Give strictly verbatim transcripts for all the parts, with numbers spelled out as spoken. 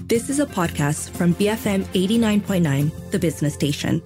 This is a podcast from B F M eighty-nine point nine, the business station.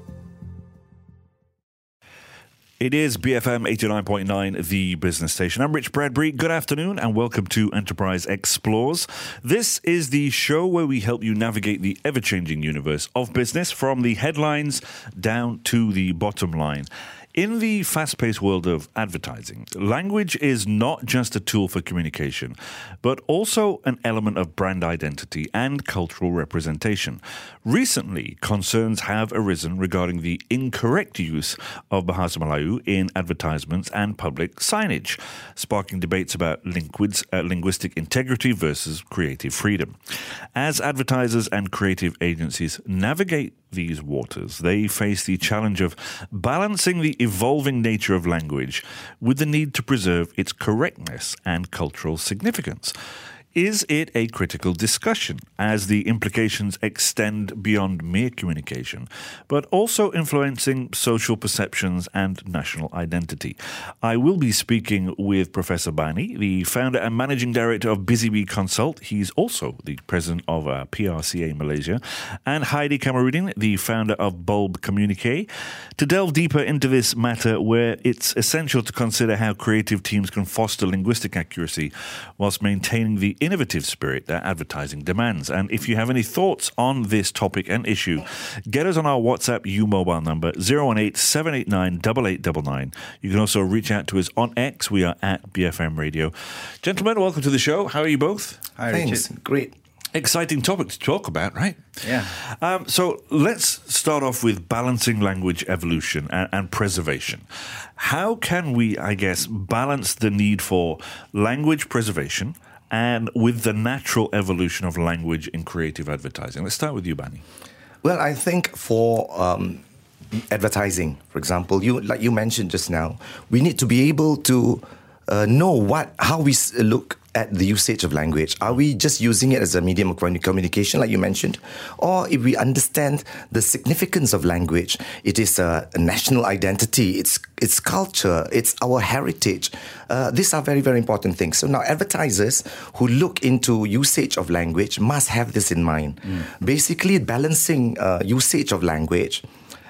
It is B F M eighty-nine point nine, the business station. I'm Rich Bradbury. Good afternoon and welcome to Enterprise Explores. This is the show where we help you navigate the ever-changing universe of business from the headlines down to the bottom line. In the fast-paced world of advertising, language is not just a tool for communication, but also an element of brand identity and cultural representation. Recently, concerns have arisen regarding the incorrect use of Bahasa Melayu in advertisements and public signage, sparking debates about linguids, uh, linguistic integrity versus creative freedom. As advertisers and creative agencies navigate these waters, they face the challenge of balancing the evolving nature of language with the need to preserve its correctness and cultural significance. Is it a critical discussion as the implications extend beyond mere communication, but also influencing social perceptions and national identity? I will be speaking with Professor Bani, the founder and managing director of BusyBee Consult. He's also the president of uh, P R C A Malaysia, and Heidi Kamarudin, the founder of Bulb Communique, to delve deeper into this matter where it's essential to consider how creative teams can foster linguistic accuracy whilst maintaining the innovative spirit that advertising demands. And if you have any thoughts on this topic and issue, get us on our WhatsApp U mobile number zero one eight, seven eight nine, eight eight nine nine. You can also reach out to us on X. We are at B F M Radio. Gentlemen, welcome to the show. How are you both? Hi, Thanks. Richard. Great. Exciting topic to talk about, right? Yeah. Um, so let's start off with balancing language evolution and, and preservation. How can we, I guess, balance the need for language preservation and with the natural evolution of language in creative advertising? Let's start with you, Bani. Well, I think for um, advertising, for example, you like you mentioned just now, we need to be able to uh, know what how we look at the usage of language. Are we just using it as a medium of communication, like you mentioned? Or if we understand the significance of language, it is a, a national identity, it's it's culture, it's our heritage. Uh, these are very, very important things. So now advertisers who look into usage of language must have this in mind. Mm. Basically, balancing uh, usage of language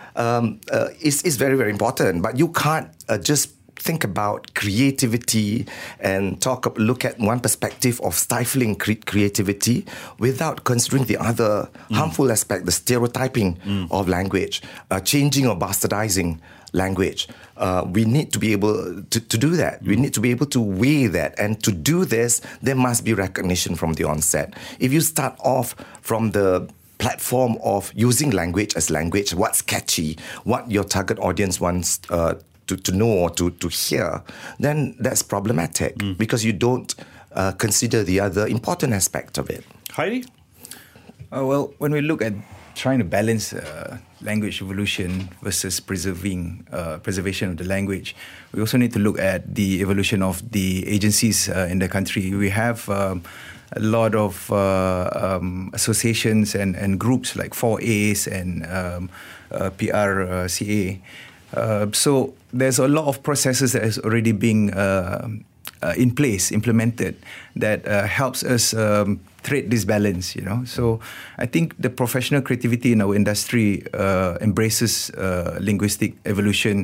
um, uh, is, is very, very important. But you can't uh, just think about creativity and talk, look at one perspective of stifling cre- creativity without considering the other mm. harmful aspect, the stereotyping mm. of language, uh, changing or bastardizing language. Uh, we need to be able to, to do that. Mm. We need to be able to weigh that. And to do this, there must be recognition from the onset. If you start off from the platform of using language as language, what's catchy, what your target audience wants uh, To, to know or to, to hear, then that's problematic mm. because you don't uh, consider the other important aspect of it. Heidi? Uh, well, when we look at trying to balance uh, language evolution versus preserving uh, preservation of the language, we also need to look at the evolution of the agencies uh, in the country. We have um, a lot of uh, um, associations and, and groups like four A's and um, uh, P R C A. Uh, so there's a lot of processes that is already being uh, uh, in place, implemented, that uh, helps us um, trade this balance, you know. So I think the professional creativity in our industry uh, embraces uh, linguistic evolution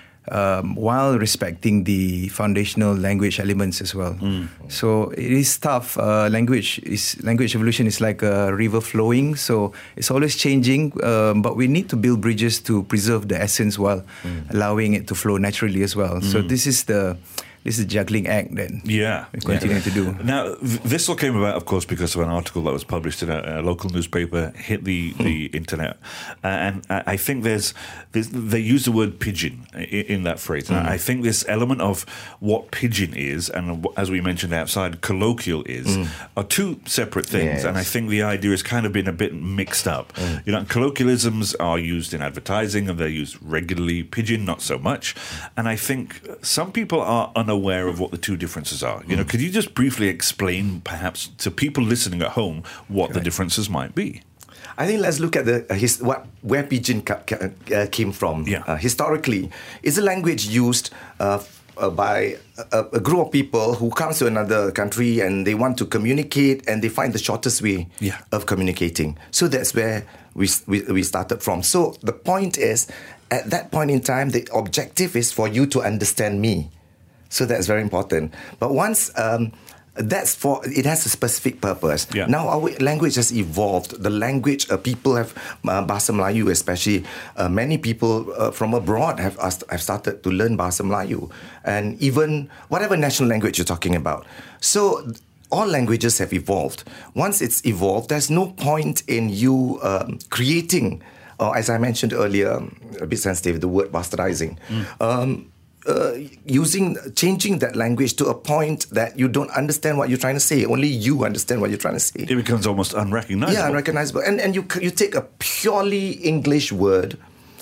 um, while respecting the foundational language elements as well. Mm. So it is tough. Uh, language is language evolution is like a river flowing, so it's always changing. Um, but we need to build bridges to preserve the essence while mm. allowing it to flow naturally as well. Mm. So this is the This is a juggling act that yeah, we continue yeah. to do. Now, th- this all came about, of course, because of an article that was published in a, a local newspaper, hit the, the internet. Uh, and I, I think there's, there's, they use the word pigeon in, in that phrase. And mm. I think this element of what pigeon is, and as we mentioned outside, colloquial is, mm. are two separate things. Yes. And I think the idea has kind of been a bit mixed up. Mm. You know, colloquialisms are used in advertising and they're used regularly. Pigeon, not so much. And I think some people are unaware aware of what the two differences are. You know, could you just briefly explain, perhaps, to people listening at home what Correct. the differences might be? I think let's look at the uh, his, what where pidgin ca- ca- uh, came from. Yeah. Uh, historically, it's a language used uh, uh, by a, a group of people who comes to another country and they want to communicate and they find the shortest way Yeah. of communicating. So that's where we, we we started from. So the point is, at that point in time, the objective is for you to understand me. So that's very important. But once um, that's for, it has a specific purpose. Yeah. Now our language has evolved. The language, uh, people have, uh, Bahasa Melayu especially, uh, many people uh, from abroad have, asked, have started to learn Bahasa Melayu. And even whatever national language you're talking about. So all languages have evolved. Once it's evolved, there's no point in you um, creating, or as I mentioned earlier, a bit sensitive, the word bastardizing. Mm. Um, Uh, using, changing that language to a point that you don't understand what you're trying to say. Only you understand what you're trying to say. It becomes almost unrecognizable. Yeah, unrecognizable. And and you you take a purely English word,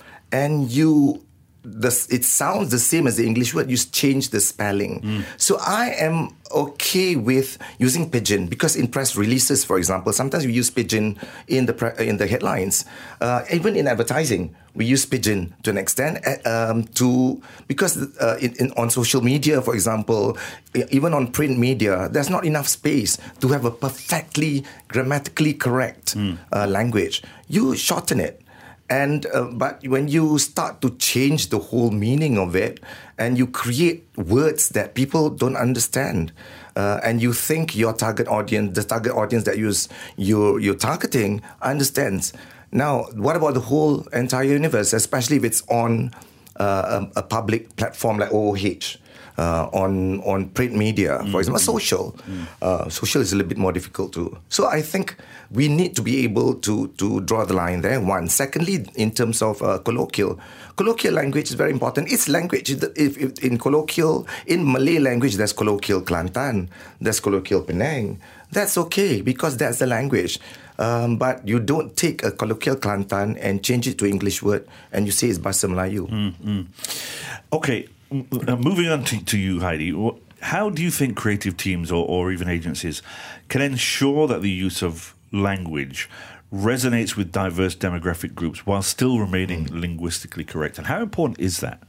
and you the it sounds the same as the English word. You change the spelling. Mm. So I am okay with using pidgin because in press releases, for example, sometimes we use pidgin in the pre- in the headlines. Uh, even in advertising, we use pidgin to an extent. Um, to because uh, in, in on social media, for example, even on print media, there's not enough space to have a perfectly grammatically correct mm. uh, language. You shorten it. And uh, but when you start to change the whole meaning of it, and you create words that people don't understand, uh, and you think your target audience, the target audience that you you're you're targeting, understands. Now, what about the whole entire universe, especially if it's on uh, a, a public platform like O O H? Uh, on on print media, for example, social. Mm. Uh, social is a little bit more difficult too. So I think we need to be able to to draw the line there. One. Secondly, in terms of uh, colloquial, colloquial language is very important. It's language. If, if in colloquial, in Malay language, there's colloquial Kelantan, there's colloquial Penang. That's okay because that's the language. Um, but you don't take a colloquial Kelantan and change it to English word and you say it's Bahasa Melayu. Mm-hmm. Okay. Uh, moving on to, to you, Heidi, how do you think creative teams or, or even agencies can ensure that the use of language resonates with diverse demographic groups while still remaining mm. linguistically correct? And how important is that?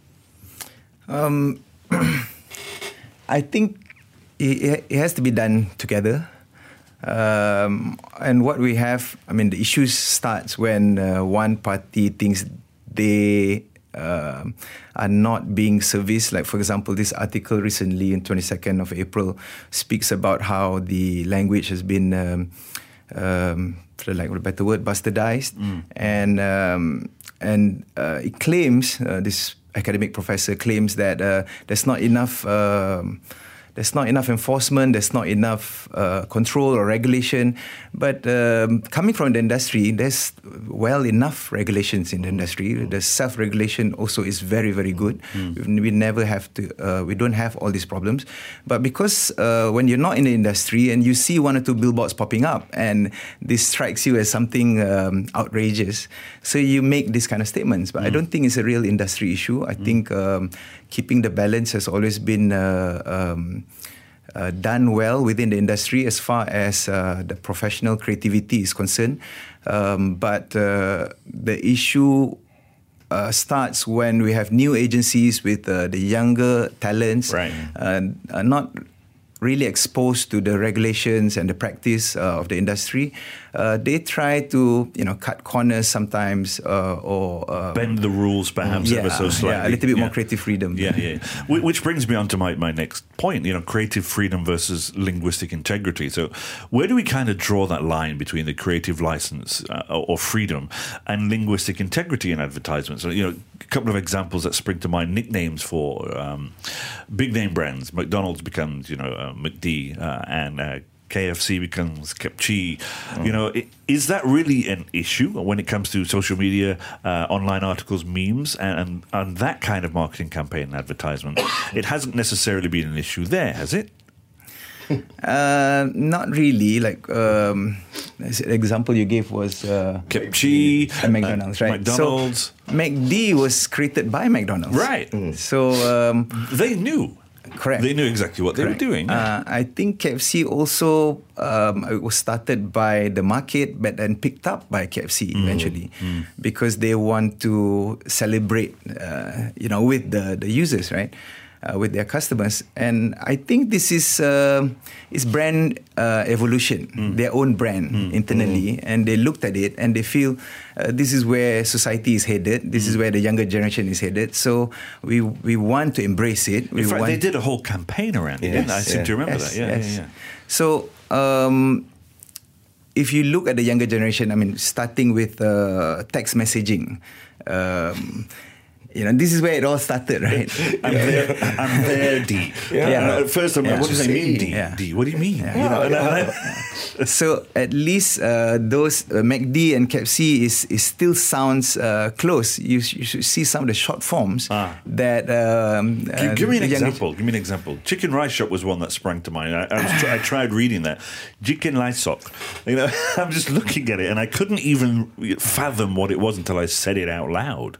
Um, I think it, it has to be done together. Um, and what we have, I mean, the issue starts when uh, one party thinks they Uh, are not being serviced. Like, for example, this article recently in twenty-second of April speaks about how the language has been, um, um, for lack of a better word, bastardized. Mm. And um, and uh, it claims, uh, this academic professor claims that uh, there's not enough um, There's not enough enforcement, there's not enough uh, control or regulation. But um, coming from the industry, there's well enough regulations in the industry. The self-regulation also is very, very good. Mm. We, we never have to, uh, we don't have all these problems. But because uh, when you're not in the industry and you see one or two billboards popping up and this strikes you as something um, outrageous, so you make these kind of statements. But mm. I don't think it's a real industry issue. I mm. think um, keeping the balance has always been uh, um, uh, done well within the industry as far as uh, the professional creativity is concerned. Um, but uh, the issue uh, starts when we have new agencies with uh, the younger talents, right. uh, are not really exposed to the regulations and the practice uh, of the industry. Uh, they try to, you know, cut corners sometimes uh, or um, bend the rules, perhaps yeah, ever so slightly. Yeah, a little bit yeah. more creative freedom. Yeah, yeah. Which brings me on to my, my next point. You know, creative freedom versus linguistic integrity. So, where do we kind of draw that line between the creative license uh, or freedom and linguistic integrity in advertisements? So, you know, a couple of examples that spring to mind: nicknames for um, big name brands. McDonald's becomes, you know, uh, McD, uh, and uh, K F C becomes Kepchi. Mm. You know, it, is that really an issue when it comes to social media, uh, online articles, memes, and, and, and that kind of marketing campaign and advertisement? It hasn't necessarily been an issue there, has it? Uh, not really. Like um, the example you gave was uh, Kepchi, and McDonald's, uh, right? McDonald's. So McD was created by McDonald's, right? Mm. So um, they knew. Correct. They knew exactly what Correct. they were doing. Uh, I think K F C also um, it was started by the market, but then picked up by K F C mm. eventually mm. because they want to celebrate, uh, you know, with the, the users, right? uh, with their customers. And I think this is uh, is brand uh, evolution, mm. their own brand mm. internally, mm. and they looked at it and they feel uh, this is where society is headed. This mm. is where the younger generation is headed. So we we want to embrace it. We In fact, want they did a whole campaign around it. Yes, Didn't they? I seem yeah. to remember yes, that. Yeah, yes. yeah, yeah. So. Um, If you look at the younger generation, I mean, starting with uh, text messaging, um, you know, this is where it all started, right? I'm there, I'm there, D. Yeah. Yeah. At first, I'm like, Yeah. what does that mean, D? Yeah. D, what do you mean? Yeah. You know, and I- So at least uh, those uh, M A C D and C A P C is, is still sounds uh, close. You, sh- you should see some of the short forms Ah. that. Um, Give, uh, give me an the younger- example. Give me an example. Chicken rice shop was one that sprang to mind. I, I, was tr- I tried reading that. Chicken rice shop. You know, I'm just looking at it, and I couldn't even fathom what it was until I said it out loud.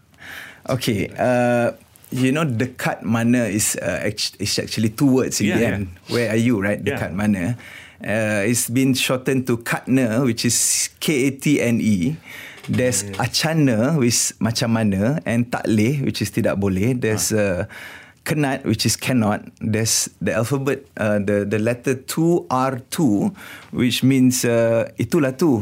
Okay, uh, you know, dekat mana is uh, act- is actually two words in Yeah, the yeah. end. Where are you, right? Yeah. Dekat mana. Uh, it's been shortened to katne, which is K A T N E. There's acana, which is macam mana, and takleh, which is tidak boleh. There's uh, kenat, which is cannot. There's the alphabet, uh, the the letter two R two, which means uh, itulah tu.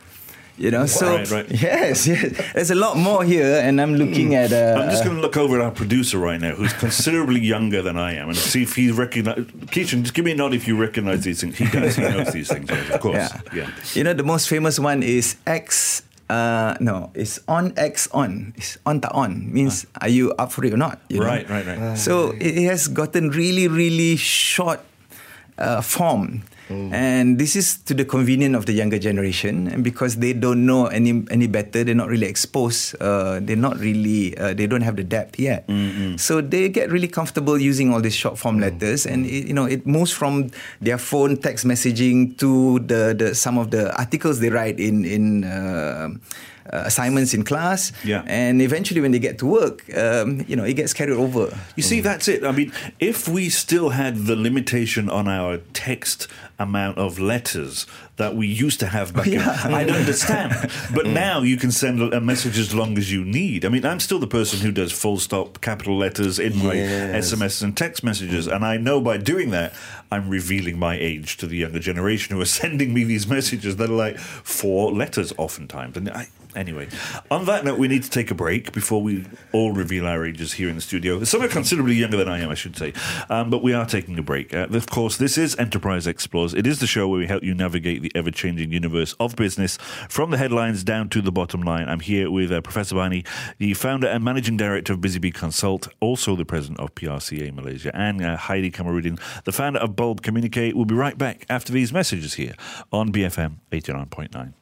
You know, so Right, right. yes, yes. There's a lot more here, and I'm looking at. Uh, I'm just going to look over at our producer right now, who's considerably younger than I am, and see if he recognizes. Keishan, just give me a nod if you recognize these things. He does. He knows these things, right? Of course. Yeah. Yeah. You know, the most famous one is X. Uh, no, it's on X on. It's on tak on. Means are you up for it or not? You know? Right, right, right. So it has gotten really, really short uh, form. Mm. And this is to the convenience of the younger generation, and because they don't know any any better, they're not really exposed. Uh, they're not really. Uh, they don't have the depth yet. Mm-hmm. So they get really comfortable using all these short form letters, and it, you know it moves from their phone text messaging to the, the some of the articles they write in in. Uh, Uh, assignments in class, Yeah. and eventually when they get to work, um, you know, it gets carried over. You see, that's it. I mean, if we still had the limitation on our text amount of letters that we used to have back Yeah. in, I'd understand. But now you can send a message as long as you need. I mean, I'm still the person who does full stop capital letters in my Yes. S M S and text messages. And I know by doing that, I'm revealing my age to the younger generation who are sending me these messages that are like four letters oftentimes. And I... Anyway, on that note, we need to take a break before we all reveal our ages here in the studio. Some are considerably younger than I am, I should say. Um, but we are taking a break. Uh, of course, this is Enterprise Explores. It is the show where we help you navigate the ever-changing universe of business from the headlines down to the bottom line. I'm here with uh, Professor Bani, the founder and managing director of BusyBee Consult, also the president of P R C A Malaysia, and uh, Heidi Kamarudin, the founder of Bulb Communicate. We'll be right back after these messages here on B F M eighty-nine point nine.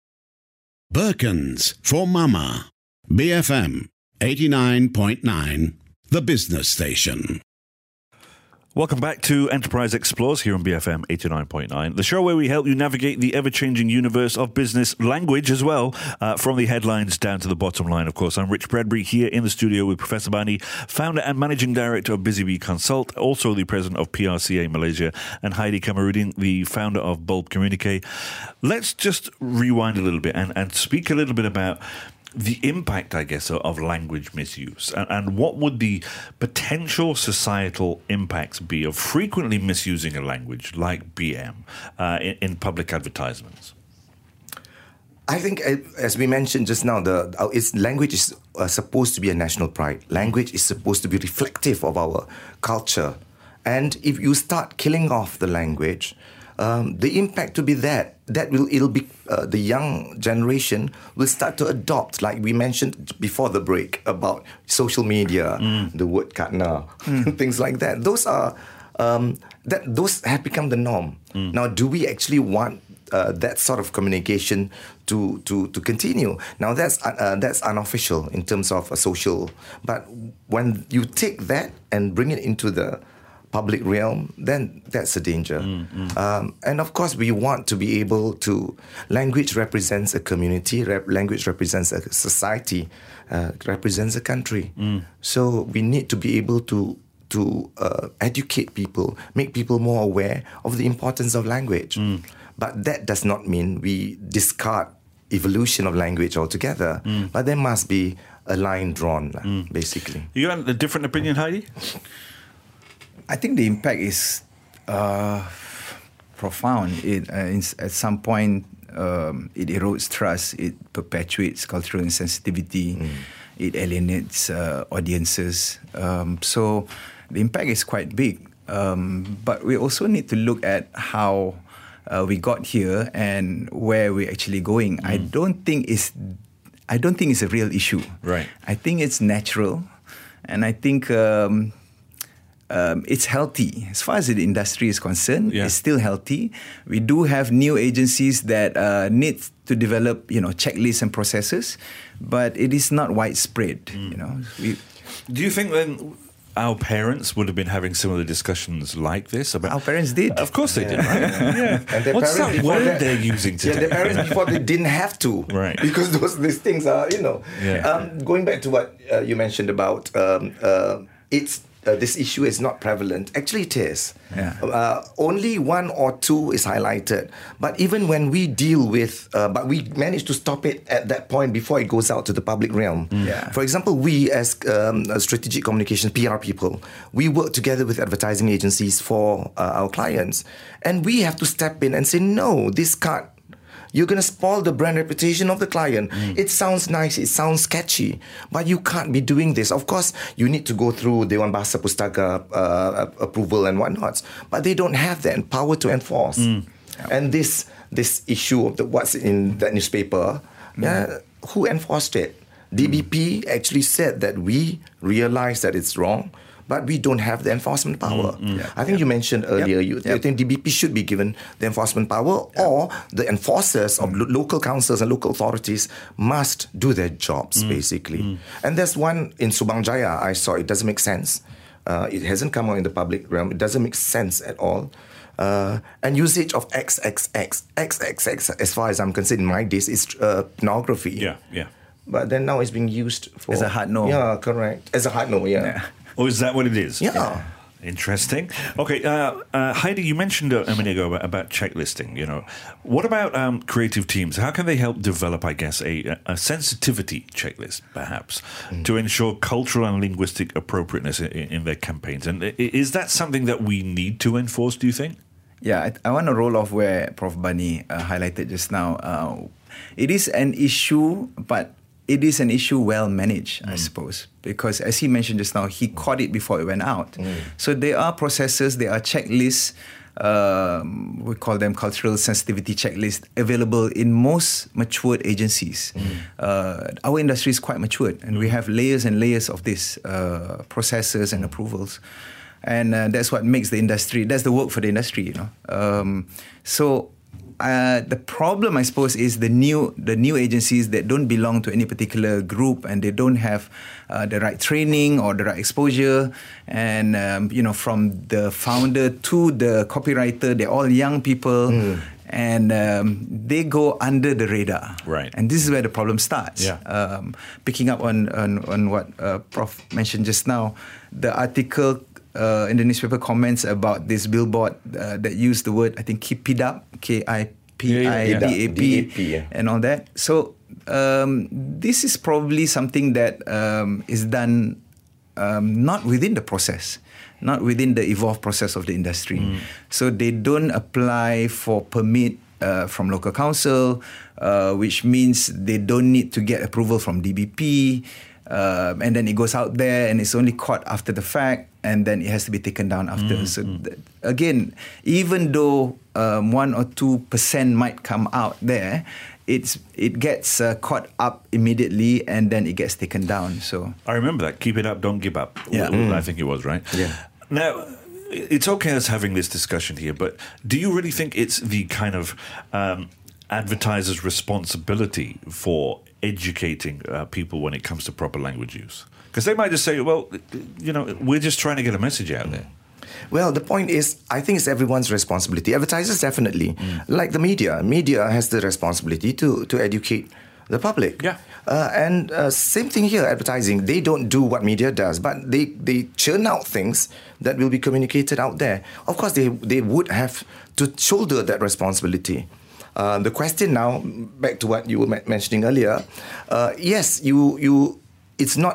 Birkins for Mama. B F M eighty-nine point nine, the business station. Welcome back to Enterprise Explores here on B F M eighty-nine point nine, the show where we help you navigate the ever-changing universe of business language as well, uh, from the headlines down to the bottom line. Of course, I'm Rich Bradbury here in the studio with Professor Bani, founder and managing director of BusyBee Consult, also the president of P R C A Malaysia, and Heidi Kamarudin, the founder of Bulb Communicate. Let's just rewind a little bit and, and speak a little bit about the impact, I guess, of language misuse, and, and what would the potential societal impacts be of frequently misusing a language like B M uh, in, in public advertisements? I think, uh, as we mentioned just now, the uh, its language is uh, supposed to be a national pride. Language is supposed to be reflective of our culture, and if you start killing off the language, um, the impact to be that that will it'll be uh, the young generation will start to adopt, like we mentioned before the break about social media, mm. the word katna, mm. things like that. Those are um, that those have become the norm. Mm. Now, do we actually want uh, that sort of communication to to to continue? Now, that's uh, that's unofficial in terms of a social. But when you take that and bring it into the public realm, then that's a danger. Mm, mm. Um, and of course, we want to be able to, language represents a community, rep, language represents a society, uh, represents a country. Mm. So we need to be able to to uh, educate people, make people more aware of the importance of language. Mm. But that does not mean we discard evolution of language altogether. Mm. But there must be a line drawn, mm. basically. You got a different opinion, Heidi? I think the impact is uh, profound. It uh, in, at some point um, it erodes trust. It perpetuates cultural insensitivity. Mm. It alienates uh, audiences. Um, so the impact is quite big. Um, but we also need to look at how uh, we got here and where we're actually going. Mm. I don't think it's I don't think it's a real issue. Right. I think it's natural, and I think um, um, it's healthy. As far as the industry is concerned, yeah. it's still healthy. We do have new agencies that uh, need to develop, you know, checklists and processes, but it is not widespread. Mm. You know. We, Do you think then our parents would have been having similar discussions like this? About our parents did. Of course they yeah. did, right? Yeah. And their What's parents that before word that- they're using today? Yeah, their parents before they didn't have to, Right. Because those these things are, you know. Yeah. Um, going back to what uh, you mentioned about um, uh, it's uh, this issue is not prevalent. Actually, it is. Yeah. Uh, only one or two is highlighted. But even when we deal with, uh, but we manage to stop it at that point before it goes out to the public realm. Mm. Yeah. For example, we as um, uh, strategic communications P R people, we work together with advertising agencies for uh, our clients, and we have to step in and say, no, this can't. You're going to spoil the brand reputation of the client. Mm. It sounds nice, it sounds catchy, but you can't be doing this. Of course, you need to go through Dewan Bahasa Pustaka uh, approval and whatnot, but they don't have that power to enforce. Mm. And this this issue of the what's in that newspaper, mm. uh, who enforced it? D B P mm. actually said that we realize that it's wrong, but we don't have the enforcement power. Mm, mm. Yeah, I think yeah. you mentioned earlier, yep. you yep. I think D B P should be given the enforcement power, yep. or the enforcers of lo- local councils and local authorities must do their jobs, mm. basically. Mm. And there's one in Subang Jaya, I saw, it doesn't make sense. Uh, it hasn't come out in the public realm. It doesn't make sense at all. Uh, and usage of X X X, X X X, as far as I'm concerned, in my days, is uh, pornography. Yeah, yeah. But then now it's being used for... As a hard no. Yeah, correct. As a hard no, yeah. yeah. Oh, is that what it is? Yeah. yeah. Interesting. Okay, uh, uh, Heidi, you mentioned a, a minute ago about, about checklisting. You know, what about um, creative teams? How can they help develop, I guess, a, a sensitivity checklist, perhaps, mm. to ensure cultural and linguistic appropriateness in, in their campaigns? And is that something that we need to enforce? Do you think? Yeah, I, I want to roll off where Professor Bani uh, highlighted just now. Uh, it is an issue, but it is an issue well managed, mm. I suppose, because as he mentioned just now, he caught it before it went out. Mm. So there are processes, there are checklists, um, we call them cultural sensitivity checklists, available in most matured agencies. Mm. Uh, our industry is quite matured, and we have layers and layers of these uh, processes and approvals. And uh, that's what makes the industry, that's the work for the industry, you know. Um, so uh, the problem, I suppose, is the new the new agencies that don't belong to any particular group, and they don't have uh, the right training or the right exposure. And, um, you know, from the founder to the copywriter, they're all young people. Mm. And um, they go under the radar. Right. And this is where the problem starts. Yeah. Um, picking up on, on, on what uh, Prof mentioned just now, the article Uh, in the newspaper comments about this billboard uh, that used the word, I think, keep it up, K I P I D A P, yeah. and all that. So um, this is probably something that um, is done um, not within the process, not within the evolved process of the industry. Mm. So they don't apply for permit uh, from local council, uh, which means they don't need to get approval from D B P. Uh, and then it goes out there and it's only caught after the fact, and then it has to be taken down after. Mm, so mm. Th- again, even though um, one or two percent might come out there, it's it gets uh, caught up immediately and then it gets taken down. So I remember that. Keep it up, don't give up. Yeah. Mm. I think it was, right? Yeah. Now, it's okay us having this discussion here, but do you really think it's the kind of um, advertiser's responsibility for educating uh, people when it comes to proper language use? Because they might just say, well, you know, we're just trying to get a message out there. Well, the point is, I think it's everyone's responsibility. Advertisers, definitely. Mm. Like the media. Media has the responsibility to, to educate the public. Yeah. Uh, and uh, same thing here, advertising. They don't do what media does, but they, they churn out things that will be communicated out there. Of course, they, they would have to shoulder that responsibility. Uh, the question now, back to what you were mentioning earlier, uh, yes, you you, it's not a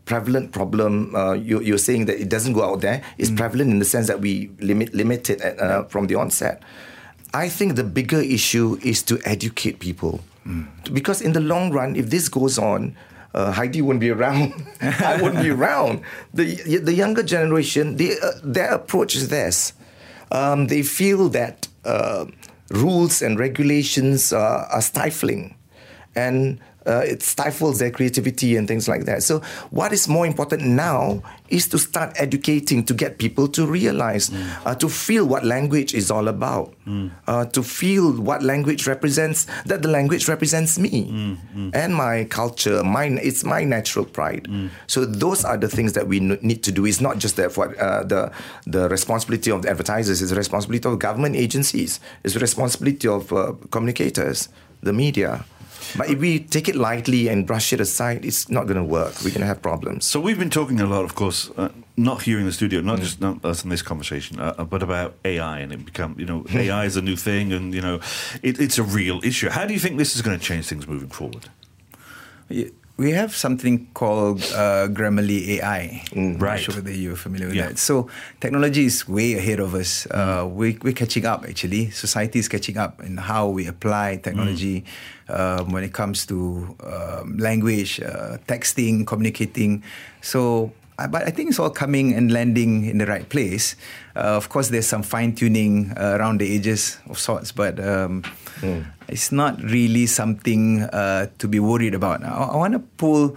prevalent problem. Uh, you, you're saying that it doesn't go out there. It's mm. prevalent in the sense that we limit limit it at, uh, from the onset. I think the bigger issue is to educate people. Mm. Because in the long run, if this goes on, uh, Heidi won't be around. I won't be around. The the younger generation, they, uh, their approach is this. Um, they feel that uh, rules and regulations uh, are stifling. And uh, it stifles their creativity and things like that. So what is more important now is to start educating, to get people to realize, mm. uh, to feel what language is all about, mm. uh, to feel what language represents, that the language represents me mm. Mm. and my culture, mine, it's my natural pride. Mm. So those are the things that we n- need to do. It's not just the, uh, the, the responsibility of the advertisers, it's the responsibility of government agencies, it's the responsibility of uh, communicators, the media. But if we take it lightly and brush it aside, it's not going to work. We're going to have problems. So we've been talking a lot, of course, uh, not here in the studio, not mm. just not us in this conversation, uh, but about A I, and it become, you know, A I is a new thing, and you know, it, it's a real issue. How do you think this is going to change things moving forward? We have something called uh, Grammarly A I. Mm, right. I'm not sure whether you're familiar with yeah. that. So technology is way ahead of us. Uh, we, we're catching up, actually. Society is catching up in how we apply technology mm. um, when it comes to um, language, uh, texting, communicating. So, uh, but I think it's all coming and landing in the right place. Uh, of course, there's some fine-tuning uh, around the edges of sorts, but um, mm. it's not really something uh, to be worried about. I, I want to pull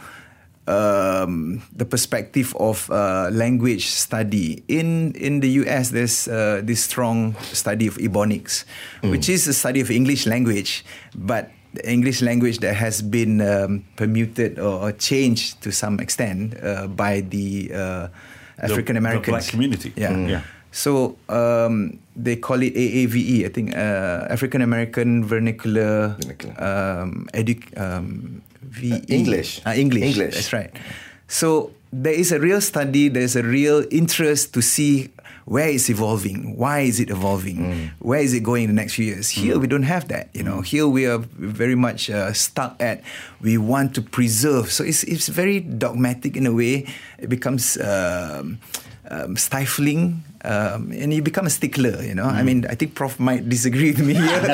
um, the perspective of uh, language study. In in the U S, there's uh, this strong study of Ebonics, mm. which is a study of English language, but the English language that has been um, permuted or, or changed to some extent uh, by the uh, African Americans. The black community. Yeah. Mm. yeah. So um, they call it A A V E, I think, uh, African American Vernacular, Vernacular. Um, edu- um, V E. Uh, English. Uh, English. English. That's right. So there is a real study, there's a real interest to see where it's evolving, why is it evolving, mm. where is it going in the next few years. Here mm. we don't have that, you know. Mm. Here we are very much uh, stuck at, we want to preserve. So it's it's very dogmatic in a way. It becomes um, um, stifling. Um, and you become a stickler, you know. Mm. I mean, I think Prof might disagree with me here.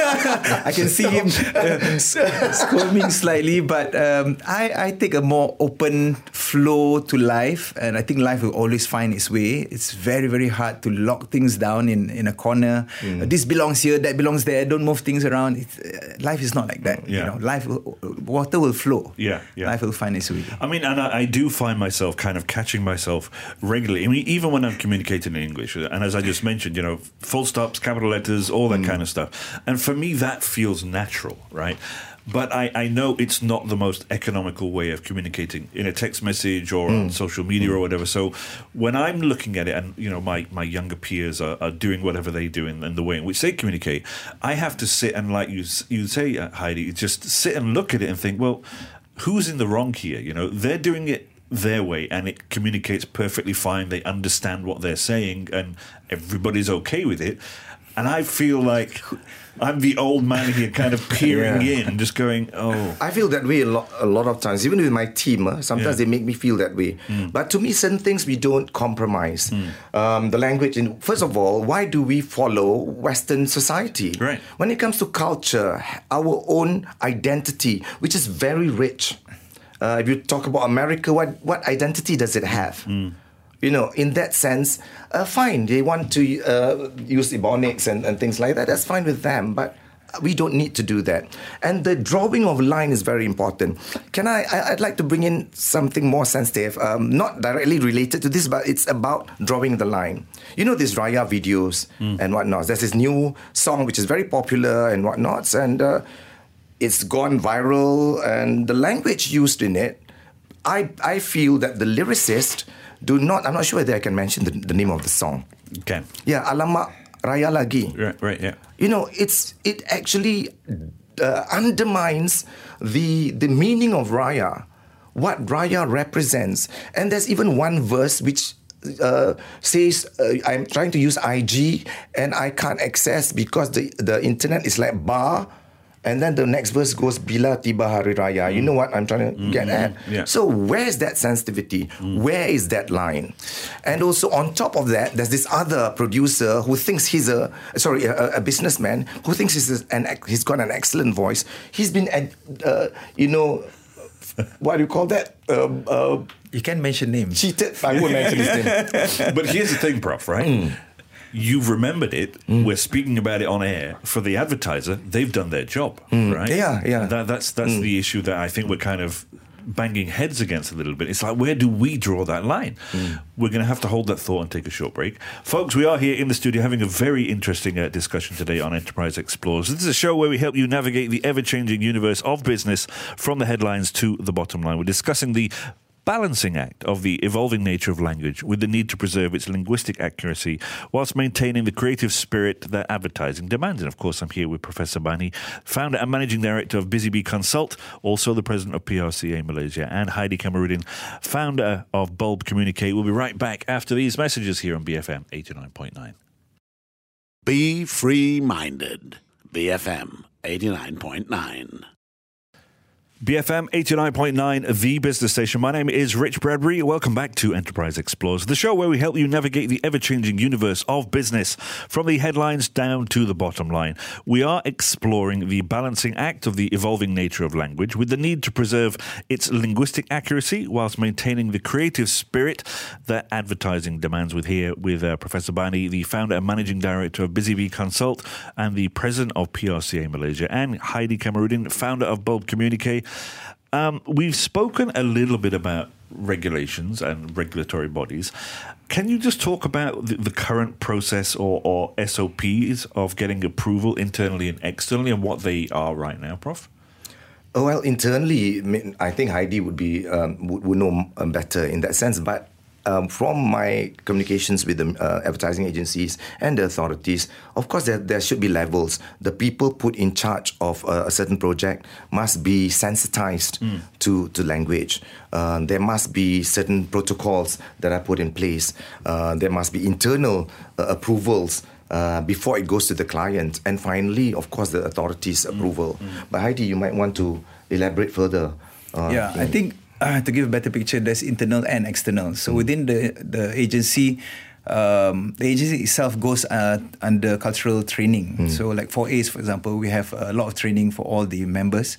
I can see him uh, squirming slightly, but um, I, I take a more open flow to life, and I think life will always find its way. It's very, very hard to lock things down in, in a corner. Mm. Uh, this belongs here, that belongs there. Don't move things around. It's, uh, life is not like that. Yeah. You know, life, will, water will flow. Yeah, yeah. Life will find its way. I mean, and I, I do find myself kind of catching myself regularly. I mean, even when I'm communicating in English, and as I just mentioned, you know, full stops, capital letters, all that mm. kind of stuff. And for me, that feels natural, right? But I, I know it's not the most economical way of communicating in a text message or mm. on social media mm. or whatever. So when I'm looking at it, and you know, my, my younger peers are, are doing whatever they do in, in the way in which they communicate, I have to sit and, like you you say, uh, Heidi, just sit and look at it and think, well, who's in the wrong here? You know, they're doing it their way and it communicates perfectly fine. They understand what they're saying and everybody's okay with it. And I feel like I'm the old man here kind of peering yeah. in, just going, oh. I feel that way a lot, a lot of times, even with my team. Uh, sometimes yeah. they make me feel that way. Mm. But to me, certain things we don't compromise. Mm. Um, the language, in, first of all, why do we follow Western society? Right. When it comes to culture, our own identity, which is very rich. Uh, if you talk about America, what, what identity does it have? Mm. You know, in that sense, uh, fine, they want to uh, use Ebonics and, and things like that. That's fine with them, but we don't need to do that. And the drawing of line is very important. Can I, I I'd like to bring in something more sensitive, um, not directly related to this, but it's about drawing the line. You know, these Raya videos mm. and whatnot. There's this new song which is very popular and whatnots, and uh, it's gone viral, and the language used in it, I I feel that the lyricist do not, I'm not sure whether I can mention the, the name of the song. Okay. Yeah, Alamak Raya Lagi. Right, right, yeah. You know, it's it actually uh, undermines the the meaning of Raya, what Raya represents. And there's even one verse which uh, says, uh, I'm trying to use I G and I can't access because the, the internet is like bar. And then the next verse goes, Bila tiba hari raya. Mm. You know what I'm trying to mm. get at? Yeah. So where's that sensitivity? Mm. Where is that line? And also on top of that, there's this other producer who thinks he's a, sorry, a, a businessman who thinks he's, an, he's got an excellent voice. He's been, uh, you know, what do you call that? Um, uh, you can't mention names. Cheated. I won't mention his name. But here's the thing, Prof, right? Mm. You've remembered it. Mm. We're speaking about it on air. For the advertiser, they've done their job, mm. right? Yeah, yeah. That, that's that's mm. the issue that I think we're kind of banging heads against a little bit. It's like, where do we draw that line? Mm. We're going to have to hold that thought and take a short break. Folks, we are here in the studio having a very interesting uh, discussion today on Enterprise Explores. This is a show where we help you navigate the ever-changing universe of business from the headlines to the bottom line. We're discussing the balancing act of the evolving nature of language with the need to preserve its linguistic accuracy whilst maintaining the creative spirit that advertising demands. And of course, I'm here with Professor Bani, founder and managing director of Busy Bee Consult, also the president of P R C A Malaysia, and Heidi Kamarudin, founder of Bulb Communicate. We'll be right back after these messages here on B F M eighty-nine point nine. Be free-minded. B F M eighty-nine point nine. B F M eighty-nine point nine, the business station. My name is Rich Bradbury. Welcome back to Enterprise Explores, the show where we help you navigate the ever-changing universe of business from the headlines down to the bottom line. We are exploring the balancing act of the evolving nature of language with the need to preserve its linguistic accuracy whilst maintaining the creative spirit that advertising demands. With here with uh, Professor Bani, the founder and managing director of Busy Bee Consult and the president of P R C A Malaysia, and Heidi Kamarudin, founder of Bulb Communicate. Um, we've spoken a little bit about regulations and regulatory bodies. Can you just talk about the, the current process or, or S O Ps of getting approval internally and externally and what they are right now, Prof? Oh, well, internally, I think Heidi would be um, would, would know better in that sense. But Um, from my communications with the uh, advertising agencies and the authorities, of course, there, there should be levels. The people put in charge of uh, a certain project must be sensitized mm. to, to language. Uh, there must be certain protocols that are put in place. Uh, there must be internal uh, approvals Uh, before it goes to the client. And finally, of course, the authorities' mm. approval. Mm. But Heidi, you might want to elaborate further. Uh, yeah, I think uh, to give a better picture, there's internal and external. So mm. within the, the agency, um, the agency itself goes uh, under cultural training. Mm. So like four A's, for example, we have a lot of training for all the members.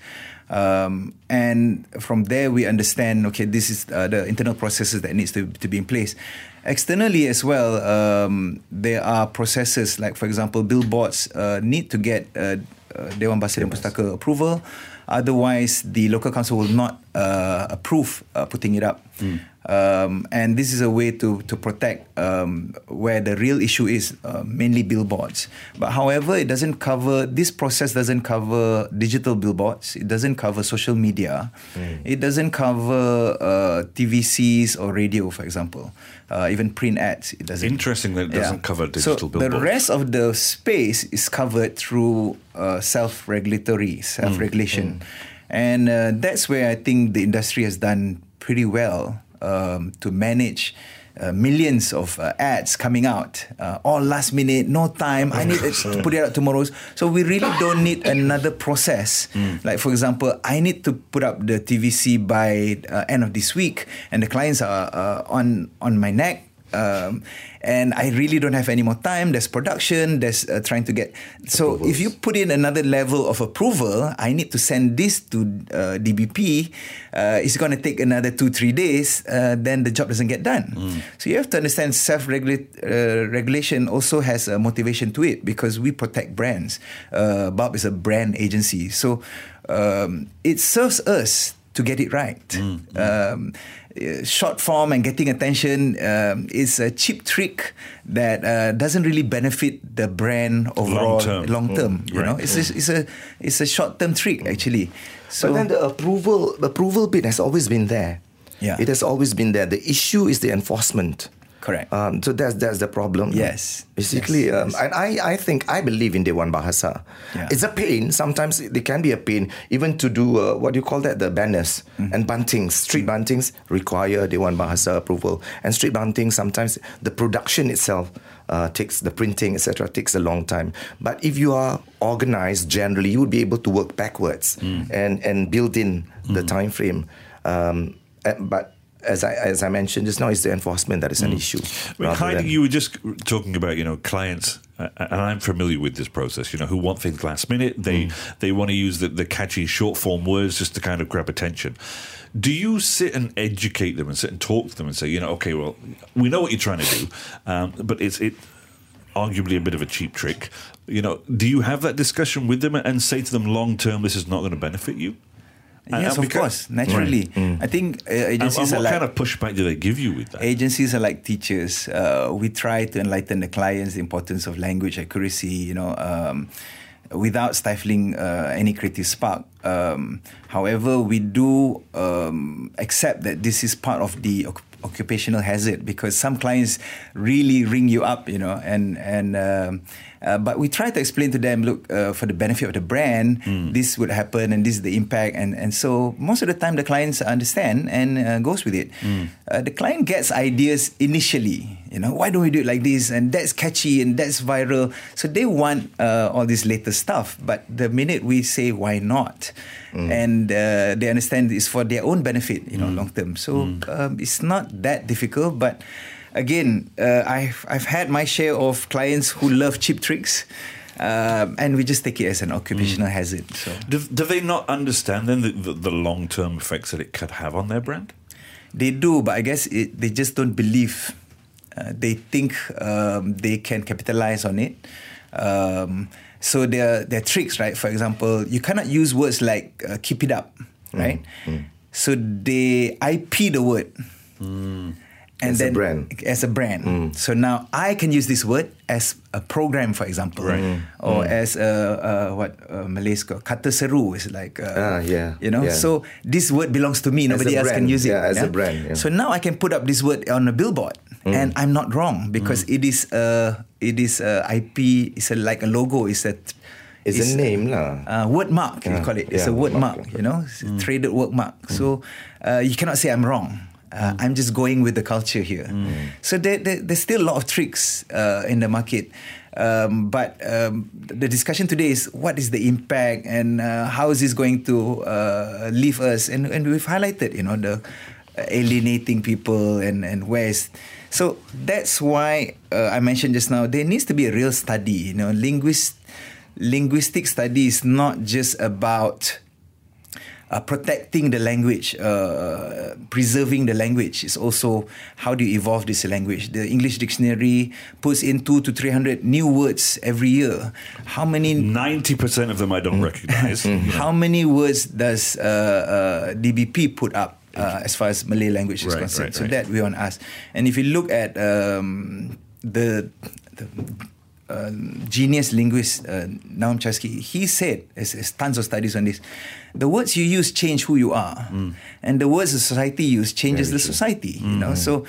Um, and from there, we understand, okay, this is uh, the internal processes that needs to, to be in place. Externally as well, um, there are processes like, for example, billboards uh, need to get uh, uh, Dewan Bahasa dan Pustaka approval. Otherwise, the local council will not uh, approve uh, putting it up. Mm. Um, and this is a way to to protect um, where the real issue is, uh, mainly billboards. But however, it doesn't cover, this process doesn't cover digital billboards. It doesn't cover social media. Mm. It doesn't cover uh, T V Cs or radio, for example. Uh, even print ads. It doesn't. Interesting that it doesn't yeah. cover digital so billboards. The rest of the space is covered through uh, self-regulatory, self-regulation. Mm. Mm. And uh, that's where I think the industry has done pretty well. Um, to manage uh, millions of uh, ads coming out, uh, all last minute, no time, I need to put it out tomorrow. So we really don't need another process. Mm. Like, for example, I need to put up the T V C by uh, end of this week, and the clients are uh, on, on my neck. Um, and I really don't have any more time. There's production, there's uh, trying to get... So Approvals. If you put in another level of approval, I need to send this to uh, D B P. Uh, it's going to take another two, three days. Uh, then the job doesn't get done. Mm. So you have to understand self-regulation uh, also has a motivation to it because we protect brands. Uh, Bulb is a brand agency. So um, it serves us to get it right. Mm. Um, short form and getting attention um, is a cheap trick that uh, doesn't really benefit the brand overall long term. Long term, mm, you right. know, it's a, it's a it's a short term trick actually. So but then the approval the approval bit has always been there. Yeah, it has always been there. The issue is the enforcement. Correct. Um, so that's that's the problem. Yes. Basically, yes, um, yes. and I, I think I believe in Dewan Bahasa. Yeah. It's a pain. Sometimes it can be a pain, even to do uh, what do you call that? The banners mm-hmm. and buntings. Street mm-hmm. buntings require Dewan Bahasa approval, and street buntings sometimes the production itself uh, takes the printing, et cetera, takes a long time. But if you are organized, generally, you would be able to work backwards mm. and and build in mm. the time frame. Um, but As I as I mentioned just now, it's the enforcement that is an mm. issue. I mean, Heidi, you were just talking about, you know, clients, uh, and I'm familiar with this process, you know, who want things last minute. They mm. they want to use the, the catchy short form words just to kind of grab attention. Do you sit and educate them and sit and talk to them and say, you know, okay, well, we know what you're trying to do, um, but it's it arguably a bit of a cheap trick. You know, do you have that discussion with them and say to them, long term, this is not going to benefit you? Yes, and of course, naturally. Right. Mm. I think uh, agencies and, and what are like... kind of pushback do they give you with that? Agencies are like teachers. Uh, we try to enlighten the clients the importance of language accuracy, you know, um, without stifling uh, any creative spark. Um, however, we do um, accept that this is part of the occupational hazard, because some clients really ring you up, you know, and and um, uh, but we try to explain to them, look, uh, for the benefit of the brand, mm. this would happen and this is the impact, and and so most of the time the clients understand and uh, goes with it. Mm. Uh, the client gets ideas initially, you know, why don't we do it like this, and that's catchy and that's viral, so they want uh, all this latest stuff. But the minute we say why not, mm. and uh, they understand it's for their own benefit, you know, mm. long term. So mm. um, it's not that difficult, but again, uh, I've I've had my share of clients who love cheap tricks, uh, and we just take it as an occupational mm. hazard. So, do, do they not understand then the, the, the long term effects that it could have on their brand? They do, but I guess it, they just don't believe. Uh, they think um, they can capitalize on it. Um, so there there are tricks, right? For example, you cannot use words like uh, "keep it up," right? Mm. Mm. So they I P the word. Mm. And as then, a brand. As a brand. Mm. So now I can use this word as a program, for example. Right. Mm. Or mm. as a, a what uh, Malays call kata seru. Is like, uh, ah, yeah. you know. Yeah. So this word belongs to me. Nobody else brand. can use it. Yeah, as yeah? a brand. Yeah. So now I can put up this word on a billboard. Mm. And I'm not wrong, because mm. it is a, it is a I P, it's a, like a logo. It's a... It's, it's a name lah. Uh, word mark, yeah. you call it. It's yeah, a word mark, mark, you know. It's mm. a traded word mark. Mm. So uh, you cannot say I'm wrong. Uh, mm. I'm just going with the culture here. Mm. So there, there, there's still a lot of tricks uh, in the market. Um, but um, the discussion today is what is the impact, and uh, how is this going to uh, leave us? And, and we've highlighted, you know, the alienating people and, and where is... So that's why uh, I mentioned just now, there needs to be a real study. You know, linguist, linguistic study is not just about... Uh, protecting the language, uh, preserving the language. It's also how do you evolve this language. The English dictionary puts in two to three hundred new words every year. How many? Ninety percent of them I don't mm. recognize. How many words does uh, uh, D B P put up uh, as far as Malay language is right, concerned? Right, so right. that we want to ask. And if you look at um, the, the Uh, genius linguist uh, Noam Chomsky, he said, there's, there's tons of studies on this, the words you use change who you are, mm. and the words the society use changes Very the true. society. Mm. You know, so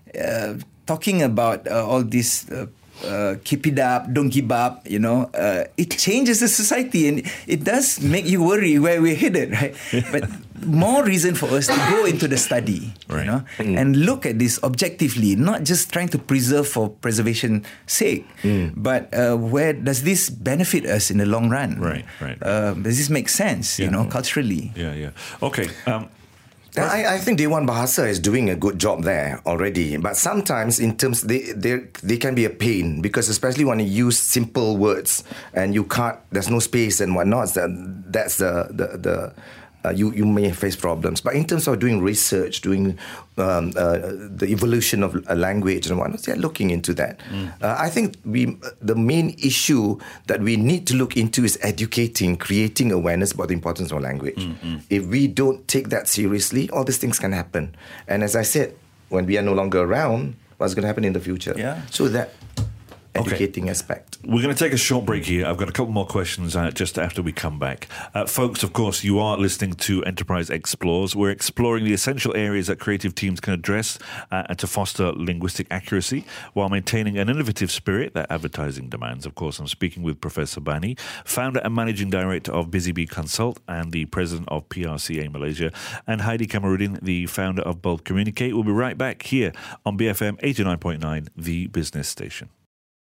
uh, talking about uh, all this. Uh, Uh, keep it up, don't give up, you know, uh, it changes the society, and it does make you worry where we're headed, right? But more reason for us to go into the study, right. you know, mm. and look at this objectively, not just trying to preserve for preservation's sake, mm. but uh, where does this benefit us in the long run? Right, right. right. Uh, does this make sense, yeah. you know, culturally? Yeah, yeah. Okay. Um, I, I think Dewan Bahasa is doing a good job there already, but sometimes in terms they they they can be a pain, because especially when you use simple words and you can't, there's no space and whatnot. That that's the the the. Uh, you you may face problems, but in terms of doing research, doing um, uh, the evolution of a language and whatnot, they're looking into that. Mm. Uh, I think we the main issue that we need to look into is educating, creating awareness about the importance of language. Mm-hmm. If we don't take that seriously, all these things can happen. And as I said, when we are no longer around, what's going to happen in the future? Yeah. So that educating okay. aspect. We're going to take a short break here. I've got a couple more questions uh, just after we come back. Uh, folks, of course, you are listening to Enterprise Explores. We're exploring the essential areas that creative teams can address uh, and to foster linguistic accuracy while maintaining an innovative spirit that advertising demands. Of course, I'm speaking with Professor Bani, founder and managing director of BusyBee Consult and the president of P R C A Malaysia, and Heidi Kamarudin, the founder of Bold Communicate. We'll be right back here on B F M eighty-nine point nine, the business station.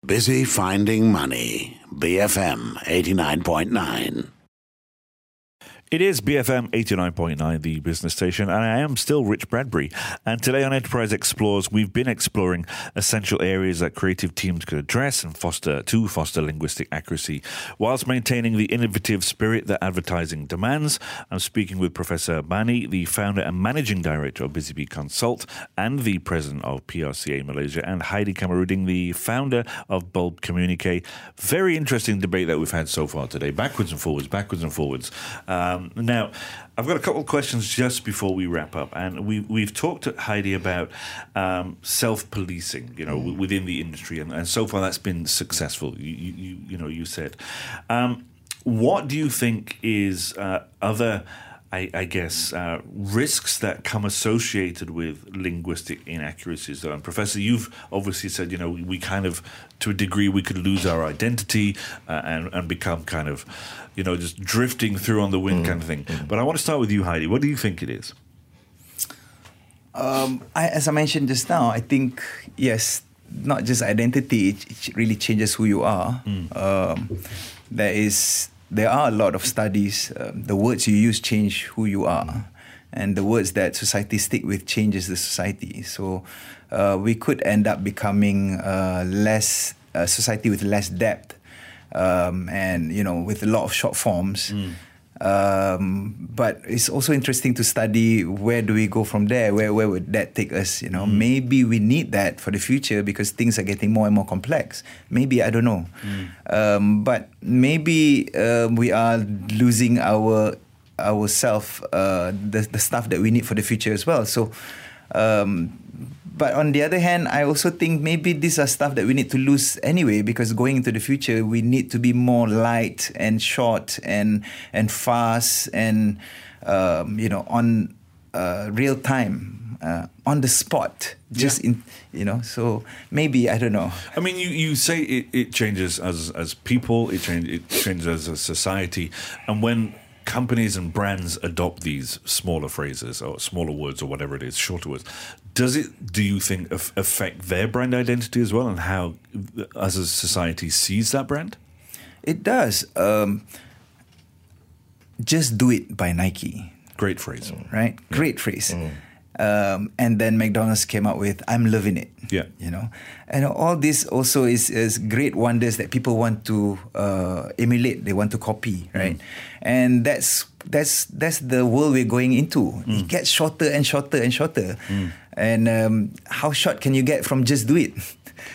Busy finding money. B F M eighty-nine point nine. It is B F M eighty-nine point nine, the business station, and I am still Rich Bradbury. And today on Enterprise Explores, we've been exploring essential areas that creative teams could address and foster to foster linguistic accuracy, whilst maintaining the innovative spirit that advertising demands. I'm speaking with Professor Bani, the founder and managing director of BusyBee Consult and the president of P R C A Malaysia, and Heidi Kamaruding, the founder of Bulb Communique. Very interesting debate that we've had so far today, backwards and forwards, backwards and forwards. Um, Now, I've got a couple of questions just before we wrap up, and we, we've talked to Heidi about um, self-policing, you know, mm. within the industry, and, and so far that's been successful. You, you, you know, you said. Um, what do you think is uh, other, I, I guess, uh, risks that come associated with linguistic inaccuracies? Though, and Professor, you've obviously said, you know, we kind of, to a degree, we could lose our identity uh, and and become kind of, you know, just drifting through on the wind mm. kind of thing. Mm. But I want to start with you, Heidi. What do you think it is? Um, I, as I mentioned just now, I think, yes, not just identity, it, it really changes who you are. Mm. Um, there is, there are a lot of studies. Um, the words you use change who you are. And the words that society stick with changes the society. So uh, we could end up becoming uh, less, a society with less depth. Um, and, you know, with a lot of short forms. Mm. Um, but it's also interesting to study where do we go from there? Where where would that take us? You know, mm. maybe we need that for the future because things are getting more and more complex. Maybe, I don't know. Mm. Um, but maybe uh, we are losing our ourself, uh, the, the stuff that we need for the future as well. So, um, but on the other hand, I also think maybe these are stuff that we need to lose anyway, because going into the future, we need to be more light and short and and fast and um, you know, on uh, real time, uh, on the spot. Just yeah. in you know, so maybe, I don't know. I mean, you, you say it, it changes as as people, it change it changes as a society, and when companies and brands adopt these smaller phrases or smaller words or whatever it is, shorter words, does it, do you think, af- affect their brand identity as well and how, as a society, sees that brand? It does. Um, just do it by Nike. Great phrase. Right? Yeah. Great phrase. Mm. Um, and then McDonald's came out with "I'm loving it." Yeah, you know, and all this also is, is great wonders that people want to uh, emulate. They want to copy, right? Mm. And that's that's that's the world we're going into. Mm. It gets shorter and shorter and shorter. Mm. And um, how short can you get from just do it?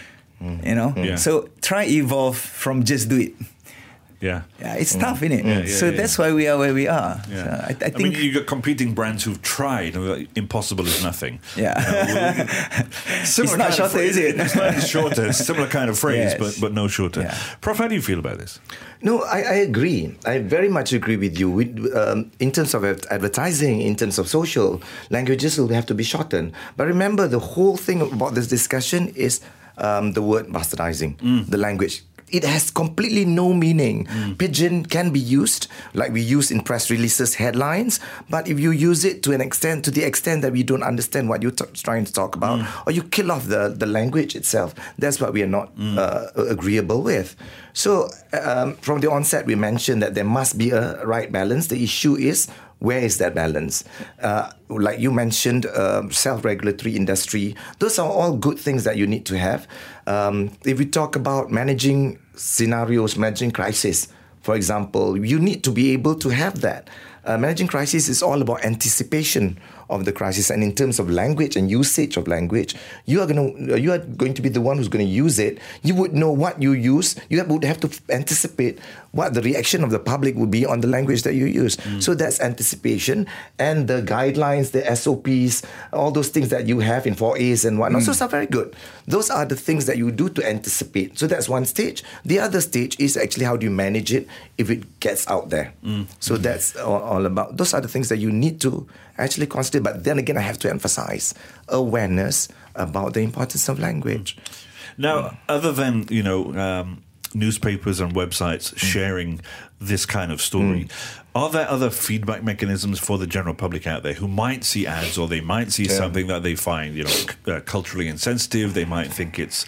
Mm. You know, yeah. So try evolve from just do it. Yeah, yeah, it's mm. tough, isn't it? Yeah, yeah, so yeah. that's why we are where we are. Yeah. So I, I think. I mean, you got competing brands who've tried. Impossible is nothing. Yeah, you know, it's not shorter, is it? It's not shorter. Similar kind of phrase, yes. but but no shorter. Yeah. Prof, how do you feel about this? No, I, I agree. I very much agree with you. With, um, in terms of advertising, in terms of social, languages will have to be shortened. But remember, the whole thing about this discussion is um, the word bastardizing, mm. the language. It has completely no meaning. Mm. Pidgin can be used, like we use in press releases, headlines, but if you use it to an extent, to the extent that we don't understand what you're t- trying to talk about, mm. or you kill off the, the language itself, that's what we are not mm. uh, agreeable with. So um, from the onset, we mentioned that there must be a right balance. The issue is, where is that balance? Uh, like you mentioned, uh, self-regulatory industry. Those are all good things that you need to have. Um, if we talk about managing scenarios, managing crisis, for example, you need to be able to have that. Uh, managing crisis is all about anticipation of the crisis, and in terms of language and usage of language, you are going to you are going to be the one who's going to use it. You would know what you use. You would have to anticipate what the reaction of the public would be on the language that you use. Mm. So that's anticipation, and the guidelines, the S O Ps, all those things that you have in four A's and whatnot. Mm. Those are very good. Those are the things that you do to anticipate. So that's one stage. The other stage is actually how do you manage it if it gets out there. Mm. So mm. that's all, all about. Those are the things that you need to actually consider. But then again, I have to emphasize awareness about the importance of language. Now, mm. other than, you know, um, newspapers and websites mm. sharing this kind of story, mm. are there other feedback mechanisms for the general public out there who might see ads, or they might see yeah. something that they find, you know, uh, culturally insensitive? They might think it's,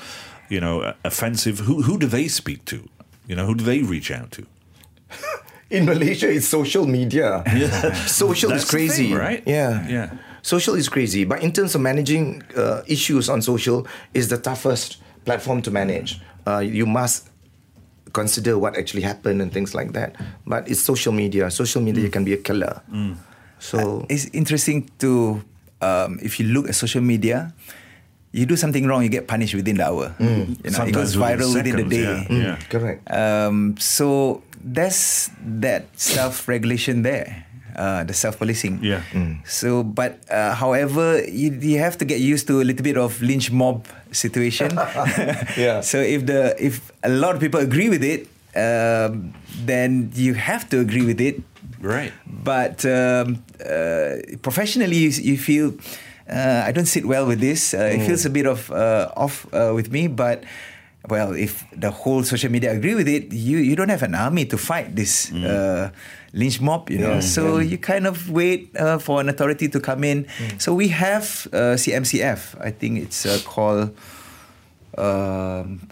you know, offensive, who who do they speak to? You know, who do they reach out to? In Malaysia, it's social media. Yeah. Social That's is crazy, the thing, right? Yeah, Yeah. Social is crazy, but in terms of managing uh, issues on social, is the toughest platform to manage. Uh, you must consider what actually happened and things like that. But it's social media. Social media Mm. can be a killer. Mm. So Uh, it's interesting to, um, if you look at social media, you do something wrong, you get punished within the hour. You know, it goes Sometimes within viral within the seconds, day. yeah. Yeah. correct. Um, so there's that self-regulation there, uh, the self-policing. Yeah. So, but uh, however, you, you have to get used to a little bit of lynch mob situation. Yeah. So if the if a lot of people agree with it, um, then you have to agree with it. Right. But um, uh, professionally, you, you feel uh, I don't sit well with this. Uh, It feels a bit of uh, off uh, with me. But well, if the whole social media agree with it, you you don't have an army to fight this uh, lynch mob. You know, Yeah, so you kind of wait uh, for an authority to come in. So we have uh, C M C F. I think it's uh, called. Um,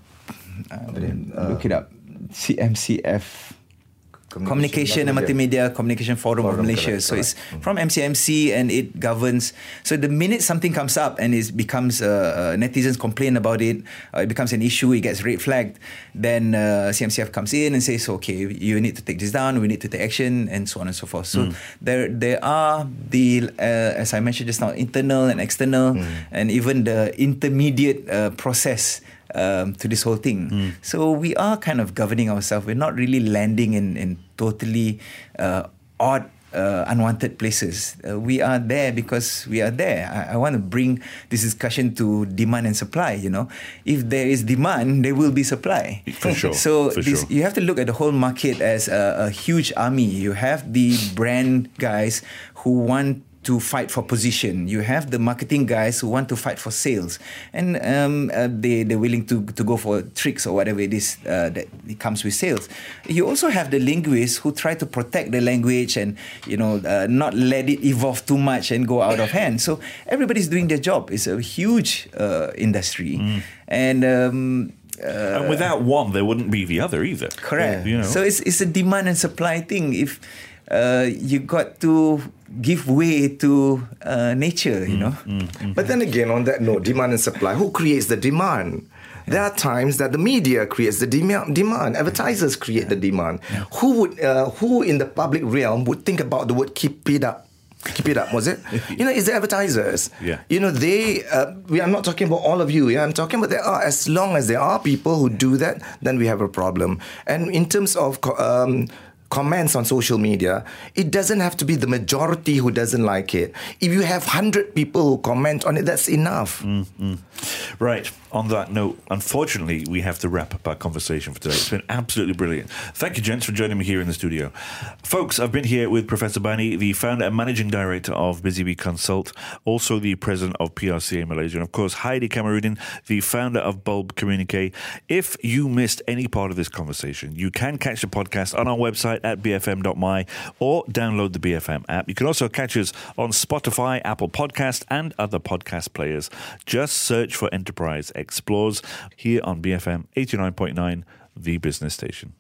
um, look it up. C M C F. Communication and Multimedia Communication Forum, Forum, of Malaysia. correct, so correct. it's from M C M C and it governs. So the minute something comes up and it becomes uh, uh, netizens complain about it, uh, it becomes an issue, it gets red flagged, then uh, C M C F comes in and says, okay, you need to take this down, we need to take action, and so on and so forth. So Mm. there there are the, uh, as I mentioned just now, internal and external, Mm. and even the intermediate uh, process Um, to this whole thing. Mm. So we are kind of governing ourselves. We're not really landing in, in totally uh, odd, uh, unwanted places. Uh, we are there because we are there. I, I want to bring this discussion to demand and supply, you know. If there is demand, there will be supply. For sure, So for this, sure. you have to look at the whole market as a, a huge army. You have the brand guys who want to fight for position. You have the marketing guys who want to fight for sales, and um, uh, they they're willing to to go for tricks or whatever it is uh, that it comes with sales. You also have the linguists who try to protect the language and you know uh, not let it evolve too much and go out of hand. So everybody's doing their job. It's a huge uh, industry, and. Um, Uh, and without one, there wouldn't be the other either. Correct. You know? So it's it's a demand and supply thing. If uh, you got to give way to uh, nature, you know. But then again, on that note, demand and supply, who creates the demand? There are times that the media creates the demand. demand. Advertisers create the demand. Who would, uh, who in the public realm would think about the word "keep it up"? Keep it up, was it? You know, it's the advertisers. Yeah. You know, they. Uh, we are not talking about all of you. Yeah, I'm talking about there are. As long as there are people who do that, then we have a problem. And in terms of co- um, comments on social media, it doesn't have to be the majority who doesn't like it. If you have hundred people who comment on it, that's enough. Mm-hmm. Right. On that note, unfortunately, we have to wrap up our conversation for today. It's been absolutely brilliant. Thank you, gents, for joining me here in the studio. Folks, I've been here with Professor Bani, the founder and managing director of BusyBee Consult, also the president of P R C A Malaysia, and of course, Heidi Kamarudin, the founder of Bulb Communique. If you missed any part of this conversation, you can catch the podcast on our website at b f m dot m y or download the B F M app. You can also catch us on Spotify, Apple Podcast, and other podcast players. Just search for Enterprise Explores here on B F M eighty-nine point nine, the business station.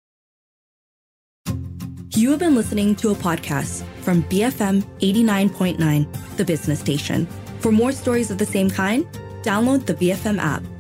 You have been listening to a podcast from B F M eighty-nine point nine, the business station. For more stories of the same kind, download the B F M app.